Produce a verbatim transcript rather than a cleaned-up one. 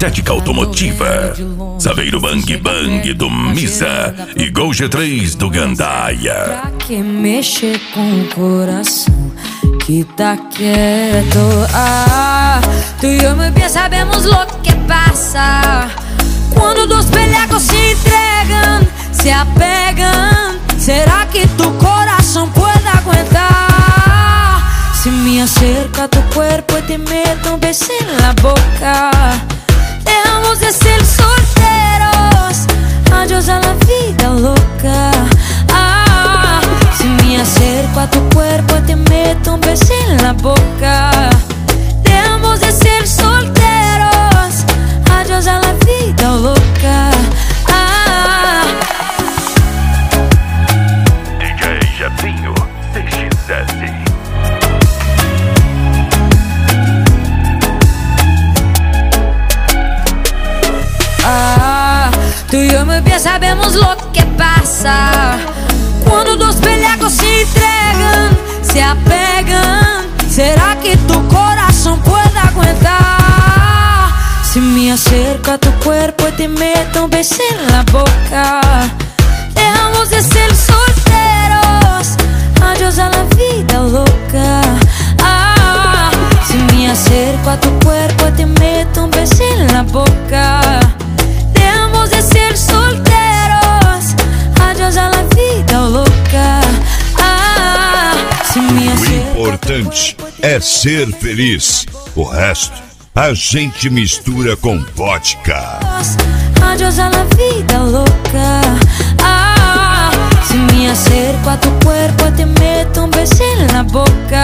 Estética Automotiva. Saveiro Bang Bang do Misa e Gol G três do Gandaia. Pra que mexer com o coração que tá quieto? Ah, tu e eu, meu bem, sabemos lo que passa quando dos pellegos se entregam, se apegam. Será que tu corazón puede aguantar? Si me acerca a tu cuerpo y te meto un beso en la boca, dejamos de ser solteros, adiós a la vida loca. Ah, si me acerco a tu cuerpo y te meto un beso en la boca, dejamos de ser solteros, adiós a la vida loca. Ah, D J Japinho C X S. Ah, tu y yo, muy bien, sabemos lo que pasa cuando dos pellegos se entregan, se apegan. ¿Será que tu corazón puede aguantar? Si me acerco a tu cuerpo y te meto un beso en la boca, dejamos de ser solteros, adiós a la vida loca. Ah, si me acerco a tu cuerpo y te meto un beso en la boca, dejamos de ser solteros, adiós a la vida loca. Ah, si me acerco. O importante é ser feliz. O resto a gente mistura com vodka. Adiós a la vida loca. Ah, si me acerco a tu cuerpo te meto un beso en la boca.